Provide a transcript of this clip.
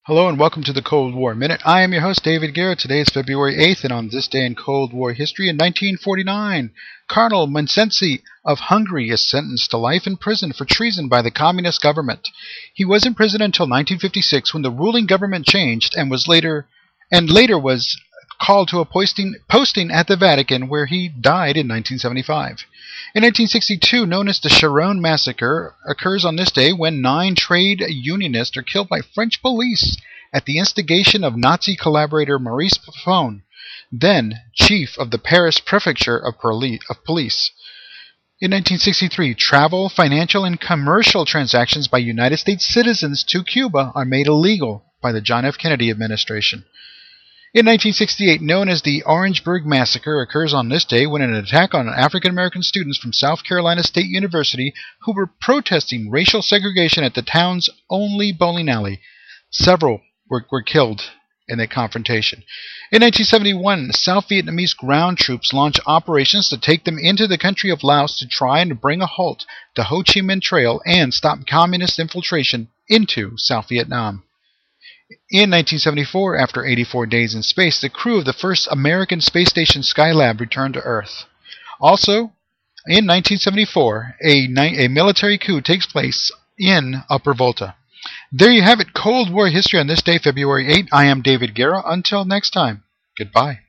Hello and welcome to the Cold War Minute. I am your host, David Garrett. Today is February 8th, and on this day in Cold War history, in 1949, Cardinal Montsensi of Hungary is sentenced to life in prison for treason by the communist government. He was in prison until 1956, when the ruling government changed and later was called to a posting at the Vatican, where he died in 1975. In 1962, known as the Sharon Massacre, occurs on this day when 9 trade unionists are killed by French police at the instigation of Nazi collaborator Maurice Papon, then chief of the Paris Prefecture of Police. In 1963, travel, financial, and commercial transactions by United States citizens to Cuba are made illegal by the John F. Kennedy administration. In 1968, known as the Orangeburg Massacre, occurs on this day when an attack on African-American students from South Carolina State University who were protesting racial segregation at the town's only bowling alley. Several were killed in the confrontation. In 1971, South Vietnamese ground troops launched operations to take them into the country of Laos to try and bring a halt to Ho Chi Minh Trail and stop communist infiltration into South Vietnam. In 1974, after 84 days in space, the crew of the first American space station Skylab returned to Earth. Also, in 1974, a military coup takes place in Upper Volta. There you have it, Cold War history on this day, February 8. I am David Guerra. Until next time, goodbye.